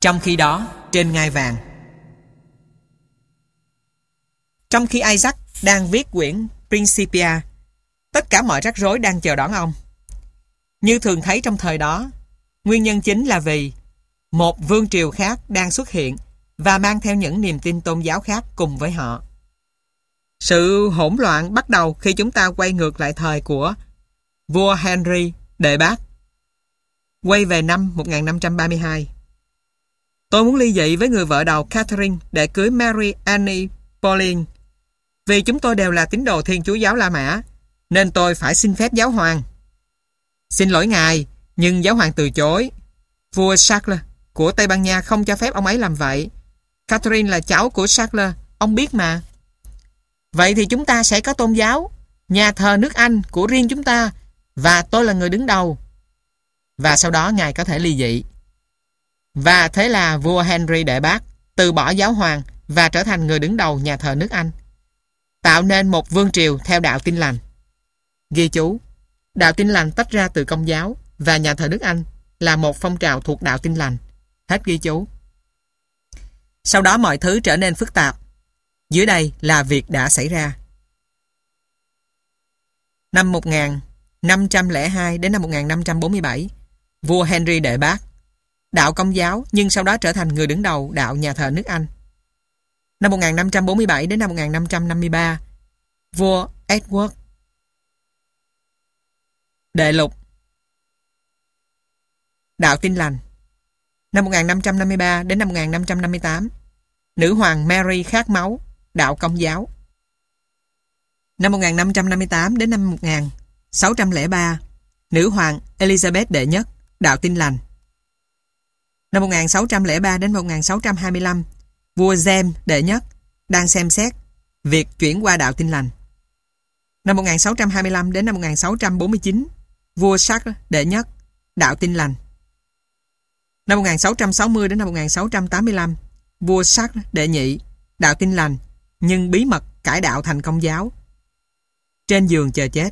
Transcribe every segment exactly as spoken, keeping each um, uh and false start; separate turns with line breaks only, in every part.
Trong khi đó, trên ngai vàng. Trong khi Isaac đang viết quyển Principia, tất cả mọi rắc rối đang chờ đón ông. Như thường thấy trong thời đó, nguyên nhân chính là vì một vương triều khác đang xuất hiện và mang theo những niềm tin tôn giáo khác cùng với họ. Sự hỗn loạn bắt đầu khi chúng ta quay ngược lại thời của vua Henry đệ Bát, quay về năm một nghìn năm trăm ba mươi hai. Tôi muốn ly dị với người vợ đầu Catherine để cưới Mary Annie Boleyn. Vì chúng tôi đều là tín đồ Thiên Chúa giáo La Mã, nên tôi phải xin phép giáo hoàng. Xin lỗi ngài, nhưng giáo hoàng từ chối. Vua Charles của Tây Ban Nha không cho phép ông ấy làm vậy. Catherine là cháu của Charles, ông biết mà. Vậy thì chúng ta sẽ có tôn giáo, nhà thờ nước Anh của riêng chúng ta, và tôi là người đứng đầu. Và sau đó ngài có thể ly dị. Và thế là vua Henry đệ Bát từ bỏ giáo hoàng và trở thành người đứng đầu nhà thờ nước Anh, tạo nên một vương triều theo đạo Tin Lành. Ghi chú, đạo Tin Lành tách ra từ Công giáo và nhà thờ nước Anh là một phong trào thuộc đạo Tin Lành. Hết ghi chú. Sau đó mọi thứ trở nên phức tạp. Dưới đây là việc đã xảy ra. Năm một nghìn năm trăm lẻ hai đến năm một nghìn năm trăm bốn mươi bảy, vua Henry đệ Bát, đạo Công giáo nhưng sau đó trở thành người đứng đầu đạo nhà thờ nước Anh. Năm một nghìn năm trăm bốn mươi bảy đến năm một nghìn năm trăm năm mươi ba, vua Edward đệ Lục, đạo Tin Lành. Năm một nghìn năm trăm năm mươi ba đến năm một nghìn năm trăm năm mươi tám, nữ hoàng Mary khát máu, đạo Công giáo. Năm một nghìn năm trăm năm mươi tám đến năm một nghìn sáu trăm lẻ ba, nữ hoàng Elizabeth đệ Nhất, đạo Tin Lành. Năm một nghìn sáu trăm lẻ ba đến một nghìn sáu trăm hai mươi lăm, vua James đệ Nhất đang xem xét việc chuyển qua đạo Tin Lành. Năm một nghìn sáu trăm hai mươi lăm đến năm một nghìn sáu trăm bốn mươi chín, vua Charles đệ Nhất, đạo Tin Lành. Năm một nghìn sáu trăm sáu mươi đến năm một nghìn sáu trăm tám mươi lăm, vua Charles đệ Nhị, đạo Tin Lành, nhưng bí mật cải đạo thành Công giáo. Trên giường chờ chết.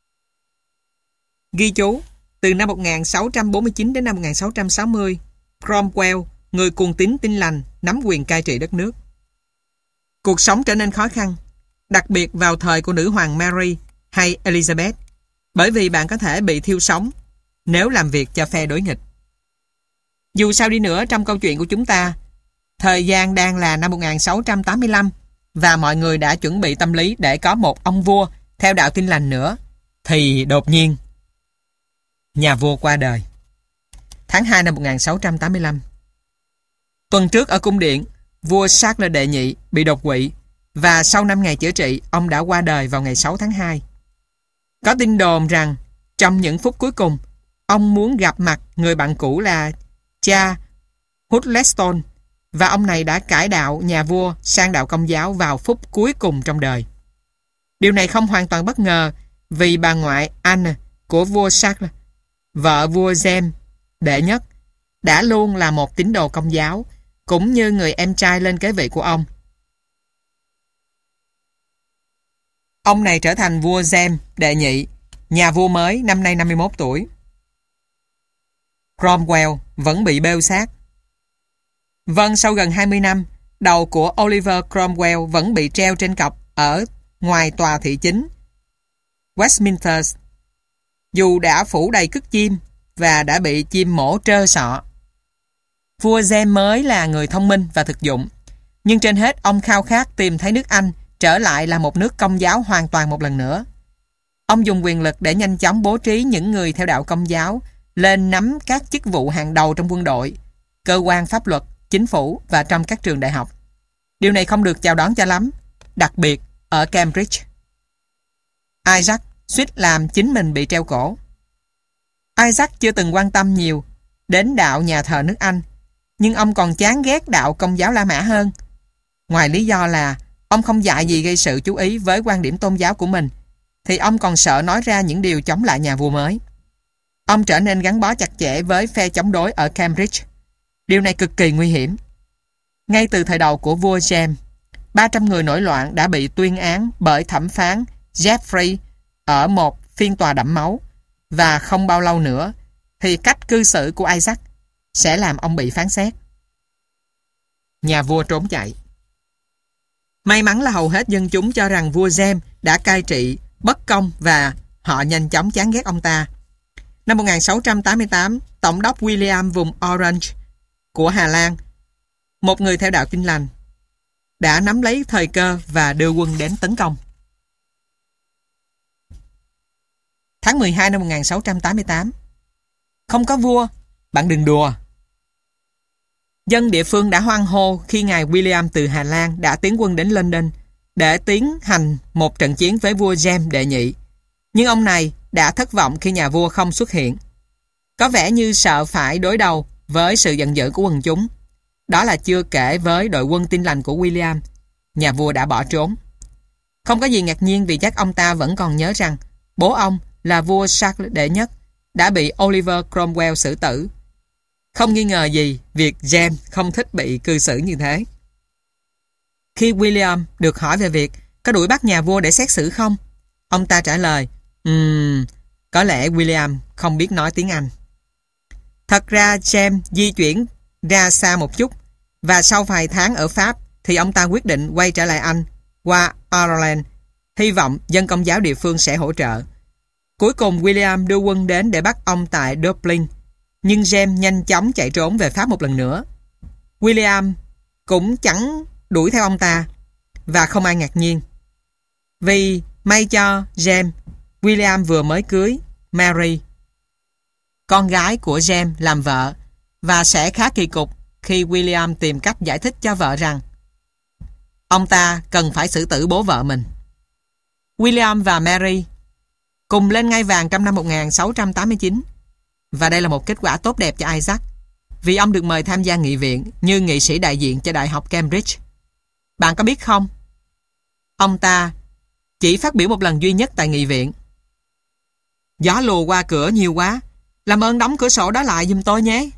Ghi chú, từ năm một nghìn sáu trăm bốn mươi chín đến năm một nghìn sáu trăm sáu mươi, Cromwell, người cuồng tín Tin Lành, nắm quyền cai trị đất nước. Cuộc sống trở nên khó khăn, đặc biệt vào thời của nữ hoàng Mary hay Elizabeth, bởi vì bạn có thể bị thiêu sống nếu làm việc cho phe đối nghịch. Dù sao đi nữa, trong câu chuyện của chúng ta, thời gian đang là năm một nghìn sáu trăm tám mươi lăm và mọi người đã chuẩn bị tâm lý để có một ông vua theo đạo Tin Lành nữa, thì đột nhiên nhà vua qua đời. Tháng hai năm một nghìn sáu trăm tám mươi lăm. Tuần trước ở cung điện, vua Charles đệ Nhị bị đột quỵ và sau năm ngày chữa trị, ông đã qua đời vào ngày sáu tháng hai. Có tin đồn rằng trong những phút cuối cùng, ông muốn gặp mặt người bạn cũ là cha Huddleston, và ông này đã cải đạo nhà vua sang đạo Công giáo vào phút cuối cùng trong đời. Điều này không hoàn toàn bất ngờ vì bà ngoại Anne của vua Charles, vợ vua James đệ Nhất, đã luôn là một tín đồ Công giáo, cũng như người em trai lên kế vị của ông. Ông này trở thành vua James đệ Nhị, nhà vua mới năm nay năm mươi mốt tuổi. Cromwell vẫn bị bêu xác. Vâng, sau gần hai mươi năm, đầu của Oliver Cromwell vẫn bị treo trên cọc ở ngoài tòa thị chính Westminster, dù đã phủ đầy cứt chim và đã bị chim mổ trơ sọ. Vua James mới là người thông minh và thực dụng, nhưng trên hết ông khao khát tìm thấy nước Anh trở lại là một nước Công giáo hoàn toàn một lần nữa. Ông dùng quyền lực để nhanh chóng bố trí những người theo đạo Công giáo lên nắm các chức vụ hàng đầu trong quân đội, cơ quan pháp luật, chính phủ và trong các trường đại học. Điều này không được chào đón cho lắm, đặc biệt ở Cambridge. Isaac suýt làm chính mình bị treo cổ. Isaac chưa từng quan tâm nhiều đến đạo nhà thờ nước Anh, nhưng ông còn chán ghét đạo Công giáo La Mã hơn. Ngoài lý do là ông không dại gì gây sự chú ý với quan điểm tôn giáo của mình, thì ông còn sợ nói ra những điều chống lại nhà vua mới. Ông trở nên gắn bó chặt chẽ với phe chống đối ở Cambridge. Điều này cực kỳ nguy hiểm. Ngay từ thời đầu của vua James, ba trăm người nổi loạn đã bị tuyên án bởi thẩm phán Jeffrey ở một phiên tòa đẫm máu, và không bao lâu nữa thì cách cư xử của Isaac sẽ làm ông bị phán xét. Nhà vua trốn chạy. May mắn là hầu hết dân chúng cho rằng vua James đã cai trị bất công và họ nhanh chóng chán ghét ông ta. Năm một nghìn sáu trăm tám mươi tám, Tổng đốc William vùng Orange của Hà Lan, một người theo đạo Tin lành, đã nắm lấy thời cơ và đưa quân đến tấn công. Tháng mười hai năm một nghìn sáu trăm tám mươi tám. Không có vua, bạn đừng đùa. Dân địa phương đã hoan hô khi ngài William từ Hà Lan đã tiến quân đến London để tiến hành một trận chiến với vua James đệ nhị. Nhưng ông này đã thất vọng khi nhà vua không xuất hiện. Có vẻ như sợ phải đối đầu với sự giận dữ của quần chúng. Đó là chưa kể với đội quân Tin lành của William. Nhà vua đã bỏ trốn. Không có gì ngạc nhiên vì chắc ông ta vẫn còn nhớ rằng bố ông là vua Charles đệ nhất đã bị Oliver Cromwell xử tử. Không nghi ngờ gì việc James không thích bị cư xử như thế. Khi William được hỏi về việc có đuổi bắt nhà vua để xét xử không, ông ta trả lời, um, có lẽ William không biết nói tiếng Anh. Thật ra James di chuyển ra xa một chút và sau vài tháng ở Pháp thì ông ta quyết định quay trở lại Anh qua Ireland, hy vọng dân Công giáo địa phương sẽ hỗ trợ. Cuối cùng William đưa quân đến để bắt ông tại Dublin, nhưng James nhanh chóng chạy trốn về Pháp một lần nữa. William cũng chẳng đuổi theo ông ta, và không ai ngạc nhiên. Vì may cho James, William vừa mới cưới Mary, con gái của James, làm vợ, và sẽ khá kỳ cục khi William tìm cách giải thích cho vợ rằng ông ta cần phải xử tử bố vợ mình. William và Mary cùng lên ngai vàng trong năm một nghìn sáu trăm tám mươi chín, và đây là một kết quả tốt đẹp cho Isaac vì ông được mời tham gia nghị viện như nghị sĩ đại diện cho Đại học Cambridge. Bạn có biết không, ông ta chỉ phát biểu một lần duy nhất tại nghị viện. Gió lùa qua cửa nhiều quá, làm ơn đóng cửa sổ đó lại giùm tôi nhé.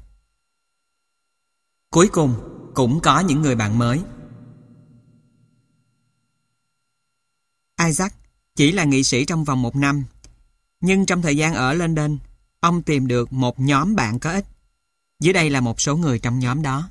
Cuối cùng cũng có những người bạn mới. Isaac chỉ là nghị sĩ trong vòng một năm, nhưng trong thời gian ở London, ông tìm được một nhóm bạn có ích. Dưới đây là một số người trong nhóm đó.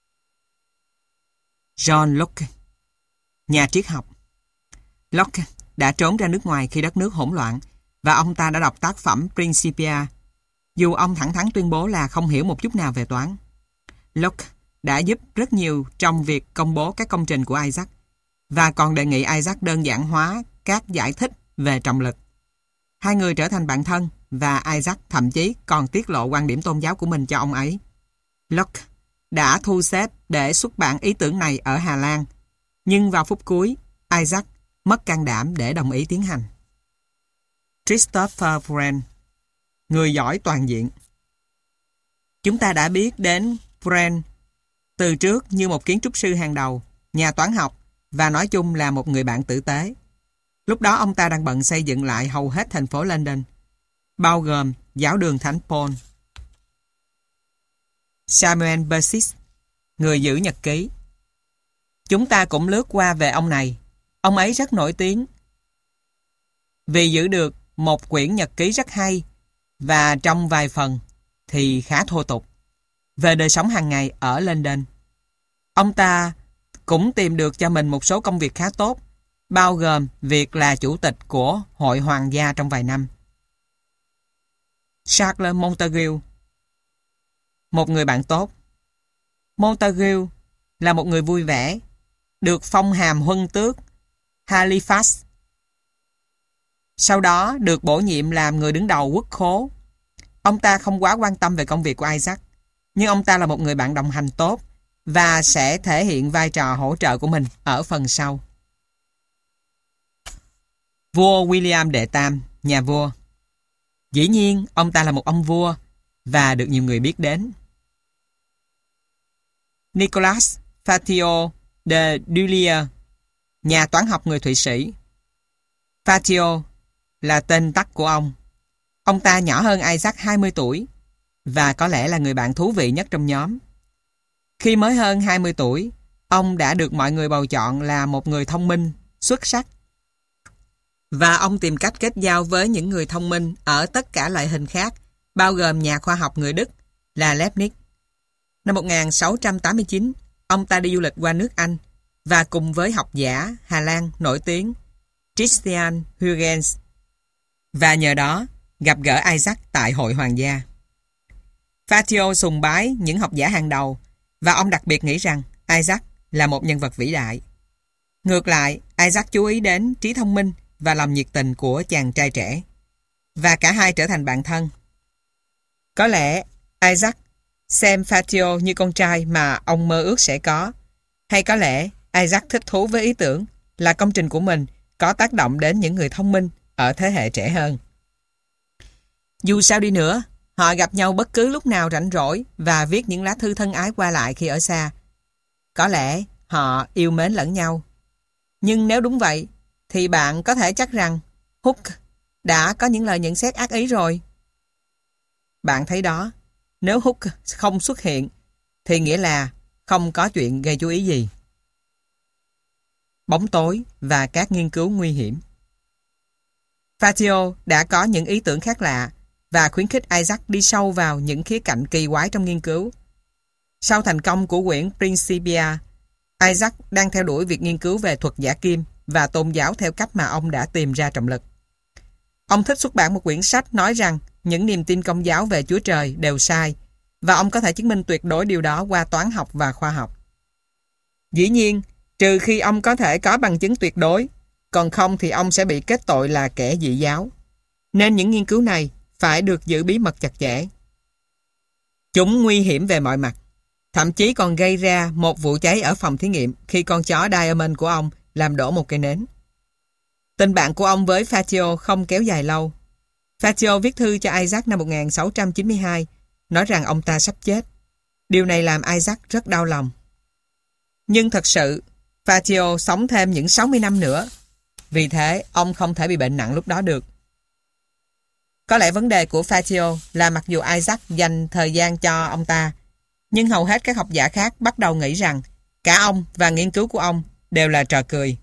John Locke, nhà triết học. Locke đã trốn ra nước ngoài khi đất nước hỗn loạn, và ông ta đã đọc tác phẩm Principia, dù ông thẳng thắn tuyên bố là không hiểu một chút nào về toán. Locke đã giúp rất nhiều trong việc công bố các công trình của Isaac, và còn đề nghị Isaac đơn giản hóa các giải thích về trọng lực. Hai người trở thành bạn thân, và Isaac thậm chí còn tiết lộ quan điểm tôn giáo của mình cho ông ấy. Locke đã thu xếp để xuất bản ý tưởng này ở Hà Lan, nhưng vào phút cuối, Isaac mất can đảm để đồng ý tiến hành. Christopher Wren, người giỏi toàn diện. Chúng ta đã biết đến Wren từ trước như một kiến trúc sư hàng đầu, nhà toán học, và nói chung là một người bạn tử tế. Lúc đó ông ta đang bận xây dựng lại hầu hết thành phố London, bao gồm giáo đường Thánh Paul. Samuel Beckett, người giữ nhật ký. Chúng ta cũng lướt qua về ông này. Ông ấy rất nổi tiếng vì giữ được một quyển nhật ký rất hay, và trong vài phần thì khá thô tục, về đời sống hàng ngày ở London. Ông ta cũng tìm được cho mình một số công việc khá tốt, bao gồm việc là chủ tịch của Hội Hoàng gia trong vài năm. Charles Montague, một người bạn tốt. Montague là một người vui vẻ, được phong hàm huân tước Halifax. Sau đó được bổ nhiệm làm người đứng đầu quốc khố. Ông ta không quá quan tâm về công việc của Isaac, nhưng ông ta là một người bạn đồng hành tốt và sẽ thể hiện vai trò hỗ trợ của mình ở phần sau. Vua William đệ tam, nhà vua. Dĩ nhiên, ông ta là một ông vua và được nhiều người biết đến. Nicolas Fatio de Dulier, nhà toán học người Thụy Sĩ. Fatio là tên tắt của ông. Ông ta nhỏ hơn Isaac hai mươi tuổi và có lẽ là người bạn thú vị nhất trong nhóm. Khi mới hơn hai mươi tuổi, ông đã được mọi người bầu chọn là một người thông minh, xuất sắc. Và ông tìm cách kết giao với những người thông minh ở tất cả loại hình khác, bao gồm nhà khoa học người Đức là Leibniz. Năm một nghìn sáu trăm tám mươi chín, ông ta đi du lịch qua nước Anh và cùng với học giả Hà Lan nổi tiếng Christian Huygens, và nhờ đó gặp gỡ Isaac tại Hội Hoàng gia. Fatio sùng bái những học giả hàng đầu, và ông đặc biệt nghĩ rằng Isaac là một nhân vật vĩ đại. Ngược lại, Isaac chú ý đến trí thông minh và lòng nhiệt tình của chàng trai trẻ, và cả hai trở thành bạn thân. Có lẽ Isaac xem Fatio như con trai mà ông mơ ước sẽ có, hay có lẽ Isaac thích thú với ý tưởng là công trình của mình có tác động đến những người thông minh ở thế hệ trẻ hơn. Dù sao đi nữa, họ gặp nhau bất cứ lúc nào rảnh rỗi và viết những lá thư thân ái qua lại khi ở xa. Có lẽ họ yêu mến lẫn nhau. Nhưng nếu đúng vậy, thì bạn có thể chắc rằng Hooke đã có những lời nhận xét ác ý rồi. Bạn thấy đó, nếu Hooke không xuất hiện, thì nghĩa là không có chuyện gây chú ý gì. Bóng tối và các nghiên cứu nguy hiểm. Fatio đã có những ý tưởng khác lạ và khuyến khích Isaac đi sâu vào những khía cạnh kỳ quái trong nghiên cứu. Sau thành công của quyển Principia, Isaac đang theo đuổi việc nghiên cứu về thuật giả kim và tôn giáo theo cách mà ông đã tìm ra trọng lực. Ông thích xuất bản một quyển sách nói rằng những niềm tin Công giáo về Chúa Trời đều sai, và ông có thể chứng minh tuyệt đối điều đó qua toán học và khoa học. Dĩ nhiên, trừ khi ông có thể có bằng chứng tuyệt đối, còn không thì ông sẽ bị kết tội là kẻ dị giáo. Nên những nghiên cứu này phải được giữ bí mật chặt chẽ. Chúng nguy hiểm về mọi mặt, thậm chí còn gây ra một vụ cháy ở phòng thí nghiệm khi con chó Diamond của ông làm đổ một cây nến. Tình bạn của ông với Fatio không kéo dài lâu. Fatio viết thư cho Isaac năm một nghìn sáu trăm chín mươi hai, nói rằng ông ta sắp chết. Điều này làm Isaac rất đau lòng. Nhưng thật sự, Fatio sống thêm những sáu mươi năm nữa. Vì thế, ông không thể bị bệnh nặng lúc đó được. Có lẽ vấn đề của Fatio là mặc dù Isaac dành thời gian cho ông ta, nhưng hầu hết các học giả khác bắt đầu nghĩ rằng cả ông và nghiên cứu của ông đều là trò cười.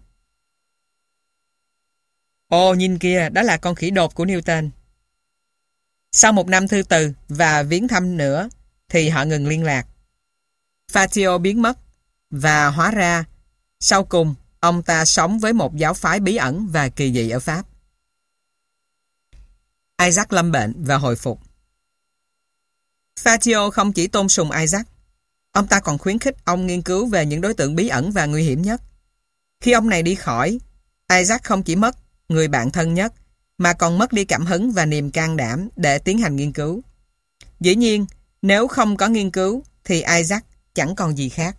Ồ, nhìn kìa, đó là con khỉ đột của Newton. Sau một năm thư từ và viếng thăm nữa, thì họ ngừng liên lạc. Fatio biến mất, và hóa ra, sau cùng, ông ta sống với một giáo phái bí ẩn và kỳ dị ở Pháp. Isaac lâm bệnh và hồi phục. Fatio không chỉ tôn sùng Isaac, ông ta còn khuyến khích ông nghiên cứu về những đối tượng bí ẩn và nguy hiểm nhất. Khi ông này đi khỏi, Isaac không chỉ mất người bạn thân nhất, mà còn mất đi cảm hứng và niềm can đảm để tiến hành nghiên cứu. Dĩ nhiên, nếu không có nghiên cứu, thì Isaac chẳng còn gì khác.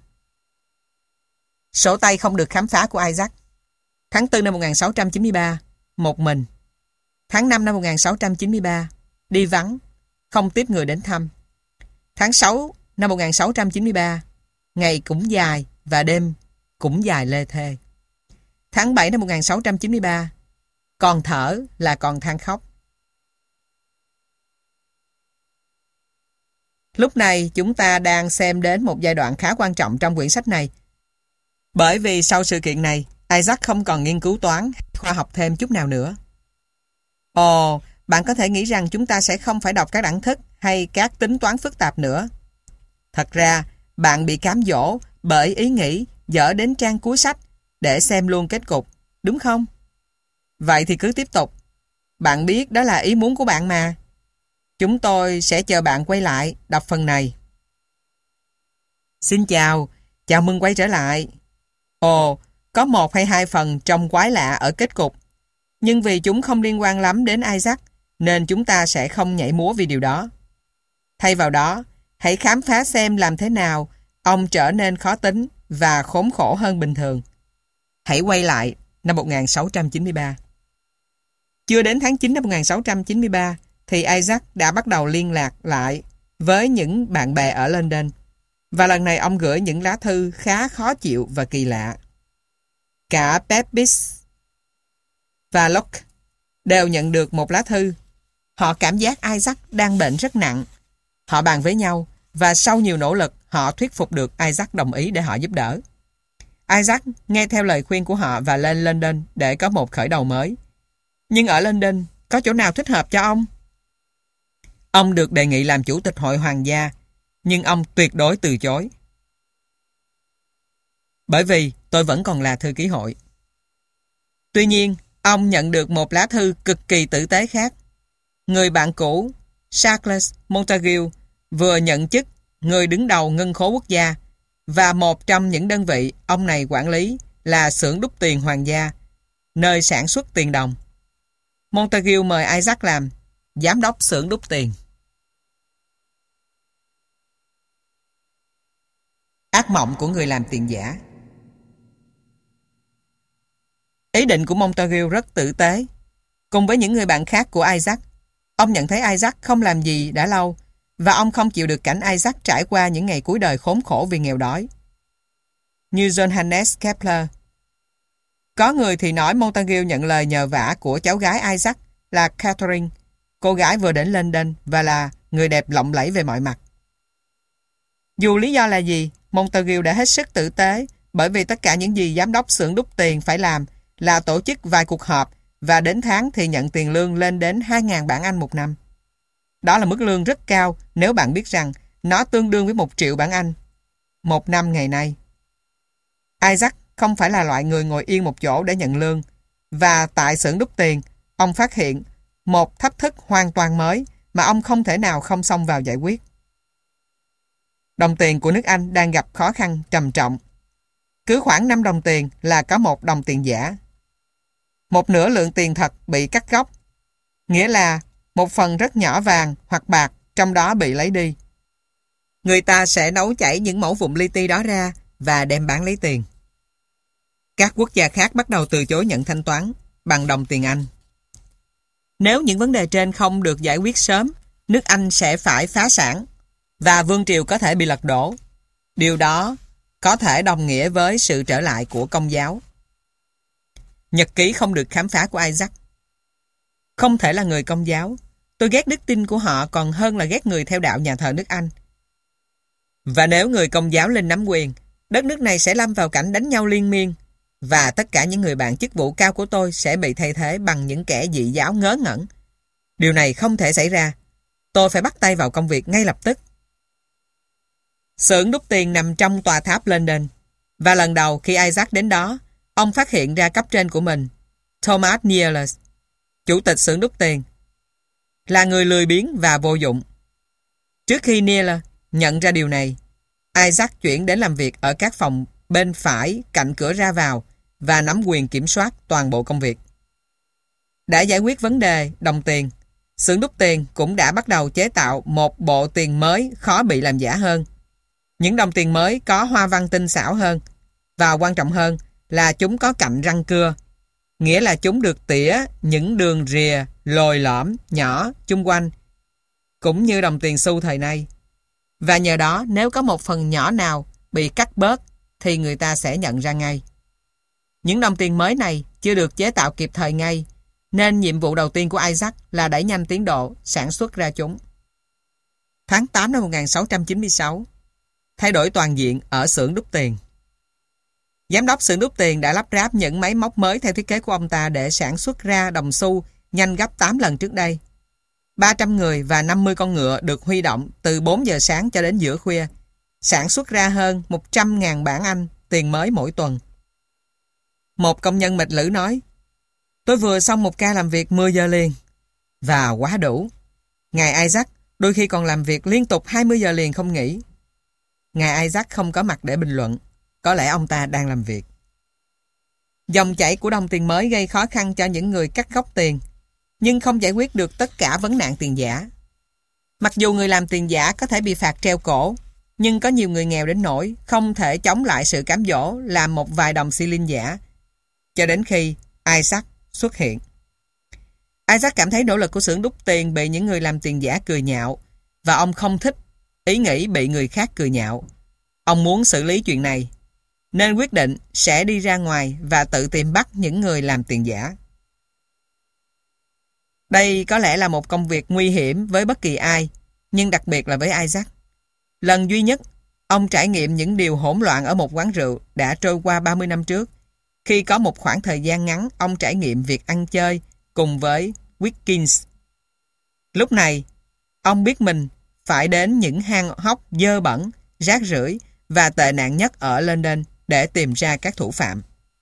Sổ tay không được khám phá của Isaac. Tháng tư năm một nghìn sáu trăm chín mươi ba, một mình. Tháng năm năm một nghìn sáu trăm chín mươi ba, đi vắng, không tiếp người đến thăm. Tháng sáu năm một nghìn sáu trăm chín mươi ba, ngày cũng dài và đêm cũng dài lê thê. Tháng bảy năm một nghìn sáu trăm chín mươi ba, còn thở là còn than khóc. Lúc này chúng ta đang xem đến một giai đoạn khá quan trọng trong quyển sách này. Bởi vì sau sự kiện này, Isaac không còn nghiên cứu toán, khoa học thêm chút nào nữa. Ồ, bạn có thể nghĩ rằng chúng ta sẽ không phải đọc các đẳng thức hay các tính toán phức tạp nữa. Thật ra, bạn bị cám dỗ bởi ý nghĩ dở đến trang cuối sách để xem luôn kết cục, đúng không? Vậy thì cứ tiếp tục. Bạn biết đó là ý muốn của bạn mà. Chúng tôi sẽ chờ bạn quay lại đọc phần này. Xin chào, chào mừng quay trở lại. Ồ, có một hay hai phần trông quái lạ ở kết cục. Nhưng vì chúng không liên quan lắm đến Isaac, nên chúng ta sẽ không nhảy múa vì điều đó. Thay vào đó, hãy khám phá xem làm thế nào ông trở nên khó tính và khốn khổ hơn bình thường. Hãy quay lại năm một nghìn sáu trăm chín mươi ba. Chưa đến tháng chín năm một nghìn sáu trăm chín mươi ba, thì Isaac đã bắt đầu liên lạc lại với những bạn bè ở London. Và lần này ông gửi những lá thư khá khó chịu và kỳ lạ. Cả Pepys và Locke đều nhận được một lá thư. Họ cảm giác Isaac đang bệnh rất nặng. Họ bàn với nhau và sau nhiều nỗ lực họ thuyết phục được Isaac đồng ý để họ giúp đỡ. Isaac nghe theo lời khuyên của họ và lên London để có một khởi đầu mới. Nhưng ở London có chỗ nào thích hợp cho ông? Ông được đề nghị làm chủ tịch Hội Hoàng gia, nhưng ông tuyệt đối từ chối. bởi vì tôi vẫn còn là thư ký hội. Tuy nhiên, ông nhận được một lá thư cực kỳ tử tế khác. Người bạn cũ, Charles Montague, vừa nhận chức người đứng đầu ngân khố quốc gia, và một trong những đơn vị ông này quản lý là xưởng đúc tiền hoàng gia, nơi sản xuất tiền đồng. Montague mời Isaac làm giám đốc xưởng đúc tiền. Ác mộng của người làm tiền giả. Ý định của Montague rất tử tế. Cùng với những người bạn khác của Isaac, ông nhận thấy Isaac không làm gì đã lâu, và ông không chịu được cảnh Isaac trải qua những ngày cuối đời khốn khổ vì nghèo đói. Như Johannes Kepler. Có người thì nói Montague nhận lời nhờ vả của cháu gái Isaac là Catherine, cô gái vừa đến London và là người đẹp lộng lẫy về mọi mặt. Dù lý do là gì, Montague đã hết sức tử tế, bởi vì tất cả những gì giám đốc xưởng đúc tiền phải làm là tổ chức vài cuộc họp, và đến tháng thì nhận tiền lương lên đến hai nghìn bảng Anh một năm. Đó là mức lương rất cao nếu bạn biết rằng nó tương đương với một triệu bảng Anh một năm ngày nay. Isaac không phải là loại người ngồi yên một chỗ để nhận lương, và tại xưởng đúc tiền, ông phát hiện một thách thức hoàn toàn mới mà ông không thể nào không xông vào giải quyết. Đồng tiền của nước Anh đang gặp khó khăn trầm trọng. Cứ khoảng năm đồng tiền là có một đồng tiền giả. Một nửa lượng tiền thật bị cắt góc, nghĩa là một phần rất nhỏ vàng hoặc bạc trong đó bị lấy đi. Người ta sẽ nấu chảy những mẫu vụn li ti đó ra và đem bán lấy tiền. Các quốc gia khác bắt đầu từ chối nhận thanh toán bằng đồng tiền Anh. Nếu những vấn đề trên không được giải quyết sớm, nước Anh sẽ phải phá sản và vương triều có thể bị lật đổ. Điều đó có thể đồng nghĩa với sự trở lại của Công giáo. Nhật ký không được khám phá của Isaac. Không thể là người Công giáo. Tôi ghét đức tin của họ còn hơn là ghét người theo đạo nhà thờ nước Anh. Và nếu người Công giáo lên nắm quyền, đất nước này sẽ lâm vào cảnh đánh nhau liên miên, và tất cả những người bạn chức vụ cao của tôi sẽ bị thay thế bằng những kẻ dị giáo ngớ ngẩn. Điều này không thể xảy ra. Tôi phải bắt tay vào công việc ngay lập tức. Xưởng đúc tiền nằm trong tòa tháp London, và lần đầu khi Isaac đến đó, ông phát hiện ra cấp trên của mình, Thomas Niels, chủ tịch xưởng đúc tiền, là người lười biếng và vô dụng. Trước khi Niels nhận ra điều này, Isaac chuyển đến làm việc ở các phòng bên phải cạnh cửa ra vào và nắm quyền kiểm soát toàn bộ công việc. Đã giải quyết vấn đề đồng tiền, xưởng đúc tiền cũng đã bắt đầu chế tạo một bộ tiền mới khó bị làm giả hơn. Những đồng tiền mới có hoa văn tinh xảo hơn, và quan trọng hơn là chúng có cạnh răng cưa, nghĩa là chúng được tỉa những đường rìa lồi lõm nhỏ chung quanh, cũng như đồng tiền xu thời nay. Và nhờ đó, nếu có một phần nhỏ nào bị cắt bớt thì người ta sẽ nhận ra ngay. Những đồng tiền mới này chưa được chế tạo kịp thời ngay, nên nhiệm vụ đầu tiên của Isaac là đẩy nhanh tiến độ sản xuất ra chúng. Tháng tám năm một nghìn sáu trăm chín mươi sáu, thay đổi toàn diện ở xưởng đúc tiền. Giám đốc xưởng đúc tiền đã lắp ráp những máy móc mới theo thiết kế của ông ta để sản xuất ra đồng xu nhanh gấp tám lần trước đây. ba trăm người và năm mươi con ngựa được huy động từ bốn giờ sáng cho đến giữa khuya, sản xuất ra hơn một trăm nghìn bảng Anh tiền mới mỗi tuần. Một công nhân mệt lử nói, tôi vừa xong một ca làm việc mười giờ liền, và quá đủ. Ngài Isaac đôi khi còn làm việc liên tục hai mươi giờ liền không nghỉ. Ngài Isaac không có mặt để bình luận, có lẽ ông ta đang làm việc. Dòng chảy của đồng tiền mới gây khó khăn cho những người cắt góc tiền, nhưng không giải quyết được tất cả vấn nạn tiền giả. Mặc dù người làm tiền giả có thể bị phạt treo cổ, nhưng có nhiều người nghèo đến nỗi không thể chống lại sự cám dỗ làm một vài đồng xi lin giả, cho đến khi Isaac xuất hiện. Isaac cảm thấy nỗ lực của xưởng đúc tiền bị những người làm tiền giả cười nhạo, và ông không thích ý nghĩ bị người khác cười nhạo. Ông muốn xử lý chuyện này, nên quyết định sẽ đi ra ngoài và tự tìm bắt những người làm tiền giả. Đây có lẽ là một công việc nguy hiểm với bất kỳ ai, nhưng đặc biệt là với Isaac. Lần duy nhất, ông trải nghiệm những điều hỗn loạn ở một quán rượu đã trôi qua ba mươi năm trước, khi có một khoảng thời gian ngắn ông trải nghiệm việc ăn chơi cùng với Wilkins. Lúc này, ông biết mình phải đến những hang hốc dơ bẩn, rác rưởi và tệ nạn nhất ở London để tìm ra các thủ phạm.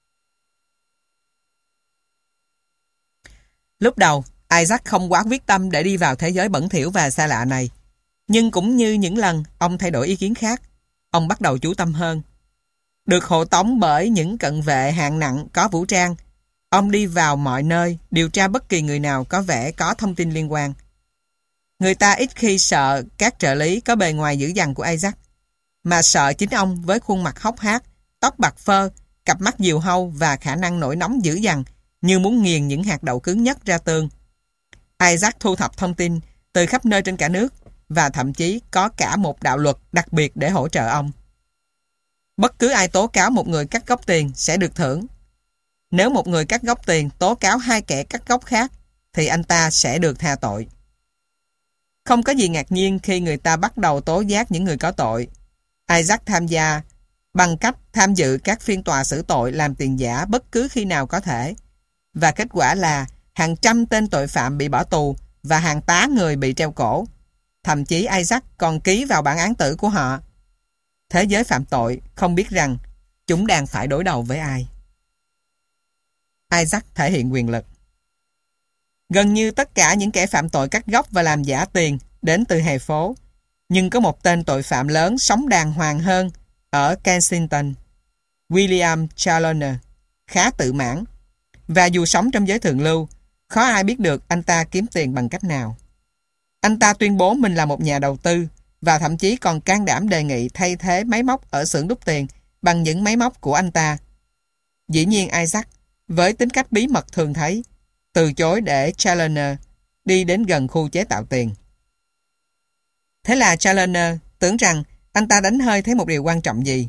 Lúc đầu, Isaac không quá quyết tâm để đi vào thế giới bẩn thỉu và xa lạ này. Nhưng cũng như những lần ông thay đổi ý kiến khác, ông bắt đầu chú tâm hơn. Được hộ tống bởi những cận vệ hạng nặng có vũ trang, ông đi vào mọi nơi, điều tra bất kỳ người nào có vẻ có thông tin liên quan. Người ta ít khi sợ các trợ lý có bề ngoài dữ dằn của Isaac, mà sợ chính ông với khuôn mặt hốc hác, tóc bạc phơ, cặp mắt diều hâu và khả năng nổi nóng dữ dằn như muốn nghiền những hạt đậu cứng nhất ra tương. Isaac thu thập thông tin từ khắp nơi trên cả nước và thậm chí có cả một đạo luật đặc biệt để hỗ trợ ông. Bất cứ ai tố cáo một người cắt góc tiền sẽ được thưởng. Nếu một người cắt góc tiền tố cáo hai kẻ cắt góc khác thì anh ta sẽ được tha tội. Không có gì ngạc nhiên khi người ta bắt đầu tố giác những người có tội. Isaac tham gia bằng cách tham dự các phiên tòa xử tội làm tiền giả bất cứ khi nào có thể. Và kết quả là hàng trăm tên tội phạm bị bỏ tù và hàng tá người bị treo cổ. Thậm chí Isaac còn ký vào bản án tử của họ. Thế giới phạm tội không biết rằng chúng đang phải đối đầu với ai. Isaac thể hiện quyền lực. Gần như tất cả những kẻ phạm tội cắt góc và làm giả tiền đến từ hè phố. Nhưng có một tên tội phạm lớn sống đàng hoàng hơn ở Kensington, William Challoner, khá tự mãn. Và dù sống trong giới thượng lưu, khó ai biết được anh ta kiếm tiền bằng cách nào. Anh ta tuyên bố mình là một nhà đầu tư và thậm chí còn can đảm đề nghị thay thế máy móc ở xưởng đúc tiền bằng những máy móc của anh ta. Dĩ nhiên Isaac, với tính cách bí mật thường thấy, từ chối để Challoner đi đến gần khu chế tạo tiền. Thế là Challoner tưởng rằng anh ta đánh hơi thấy một điều quan trọng gì.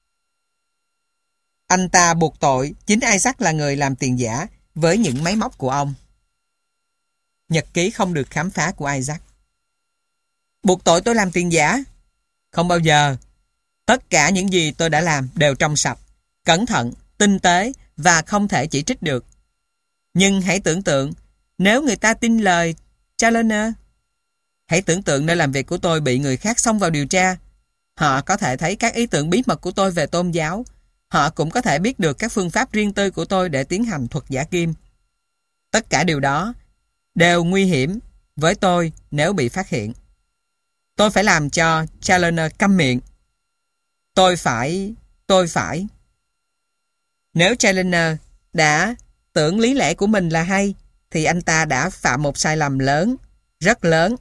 Anh ta buộc tội chính Isaac là người làm tiền giả với những máy móc của ông. Nhật ký không được khám phá của Isaac. Buộc tội tôi làm tiền giả? Không bao giờ. Tất cả những gì tôi đã làm đều trong sạch, cẩn thận, tinh tế và không thể chỉ trích được. Nhưng hãy tưởng tượng, nếu người ta tin lời Challoner, hãy tưởng tượng nơi làm việc của tôi bị người khác xông vào điều tra. Họ có thể thấy các ý tưởng bí mật của tôi về tôn giáo. Họ cũng có thể biết được các phương pháp riêng tư của tôi để tiến hành thuật giả kim. Tất cả điều đó đều nguy hiểm với tôi nếu bị phát hiện. Tôi phải làm cho Challoner câm miệng. Tôi phải... tôi phải... Nếu Challoner đã tưởng lý lẽ của mình là hay, thì anh ta đã phạm một sai lầm lớn, rất lớn.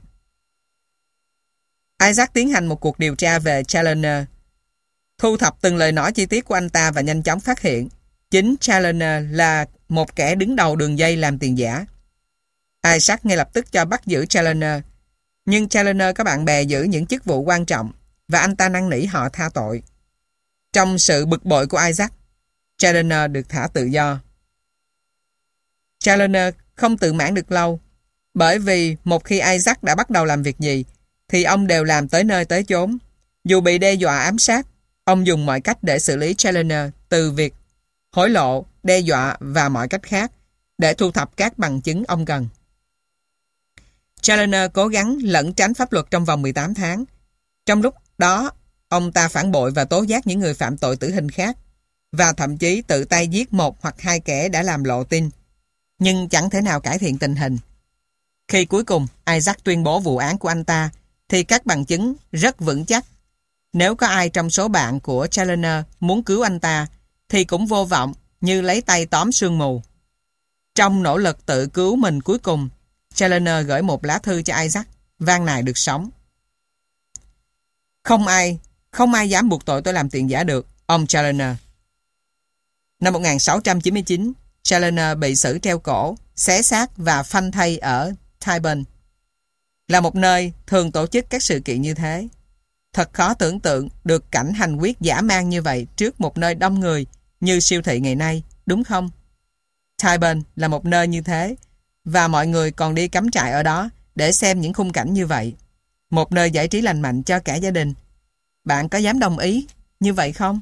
Isaac tiến hành một cuộc điều tra về Challoner, thu thập từng lời nói chi tiết của anh ta và nhanh chóng phát hiện chính Challoner là một kẻ đứng đầu đường dây làm tiền giả. Isaac ngay lập tức cho bắt giữ Challoner, nhưng Challoner có bạn bè giữ những chức vụ quan trọng và anh ta năn nỉ họ tha tội. Trong sự bực bội của Isaac, Challoner được thả tự do. Challoner không tự mãn được lâu, bởi vì một khi Isaac đã bắt đầu làm việc gì thì ông đều làm tới nơi tới chốn. Dù bị đe dọa ám sát, ông dùng mọi cách để xử lý Challoner, từ việc hối lộ, đe dọa và mọi cách khác để thu thập các bằng chứng ông cần. Challoner cố gắng lẩn tránh pháp luật trong vòng mười tám tháng. Trong lúc đó, ông ta phản bội và tố giác những người phạm tội tử hình khác và thậm chí tự tay giết một hoặc hai kẻ đã làm lộ tin, nhưng chẳng thể nào cải thiện tình hình. Khi cuối cùng Isaac tuyên bố vụ án của anh ta thì các bằng chứng rất vững chắc. Nếu có ai trong số bạn của Challoner muốn cứu anh ta thì cũng vô vọng như lấy tay tóm sương mù. Trong nỗ lực tự cứu mình cuối cùng, Challoner gửi một lá thư cho Isaac, van nài được sống. Không ai, không ai dám buộc tội tôi làm tiền giả được, ông Challoner. Năm một nghìn sáu trăm chín mươi chín, Challoner bị xử treo cổ, xé xác và phanh thây ở Tyburn, là một nơi thường tổ chức các sự kiện như thế. Thật khó tưởng tượng được cảnh hành quyết dã man như vậy trước một nơi đông người như siêu thị ngày nay, đúng không? Tyburn là một nơi như thế, và mọi người còn đi cắm trại ở đó để xem những khung cảnh như vậy. Một nơi giải trí lành mạnh cho cả gia đình. Bạn có dám đồng ý như vậy không?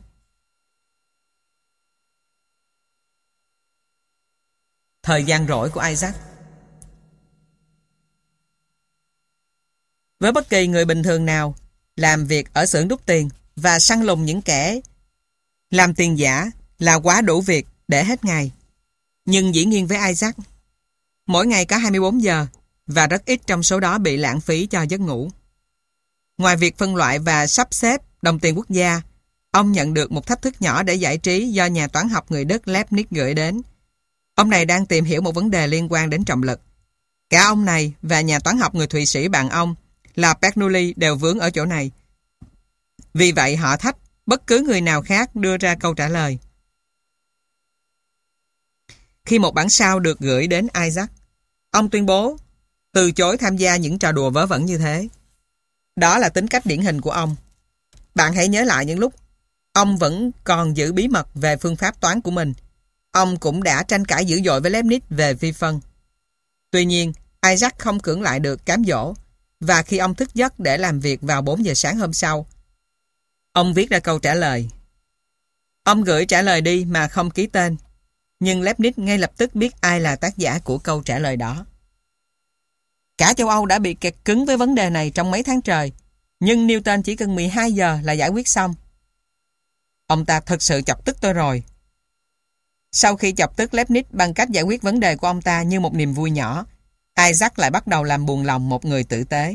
Thời gian rỗi của Isaac. Với bất kỳ người bình thường nào làm việc ở xưởng đúc tiền và săn lùng những kẻ Làm tiền giả là quá đủ việc để hết ngày. Nhưng dĩ nhiên với Isaac, mỗi ngày có hai mươi bốn giờ và rất ít trong số đó bị lãng phí cho giấc ngủ. Ngoài việc phân loại và sắp xếp đồng tiền quốc gia, ông nhận được một thách thức nhỏ để giải trí do nhà toán học người Đức Leibniz gửi đến. Ông này đang tìm hiểu một vấn đề liên quan đến trọng lực. Cả ông này và nhà toán học người Thụy Sĩ bạn ông là Bernoulli đều vướng ở chỗ này. Vì vậy họ thách bất cứ người nào khác đưa ra câu trả lời. Khi một bản sao được gửi đến Isaac, ông tuyên bố từ chối tham gia những trò đùa vớ vẩn như thế. Đó là tính cách điển hình của ông. Bạn hãy nhớ lại những lúc ông vẫn còn giữ bí mật về phương pháp toán của mình. Ông cũng đã tranh cãi dữ dội với Leibniz về vi phân. Tuy nhiên, Isaac không cưỡng lại được cám dỗ, và khi ông thức giấc để làm việc vào bốn giờ sáng hôm sau, ông viết ra câu trả lời. Ông gửi trả lời đi mà không ký tên, nhưng Leibniz ngay lập tức biết ai là tác giả của câu trả lời đó. Cả châu Âu đã bị kẹt cứng với vấn đề này trong mấy tháng trời, nhưng Newton chỉ cần mười hai giờ là giải quyết xong. Ông ta thật sự chọc tức tôi rồi. Sau khi chọc tức Leibniz bằng cách giải quyết vấn đề của ông ta như một niềm vui nhỏ, Isaac lại bắt đầu làm buồn lòng một người tử tế.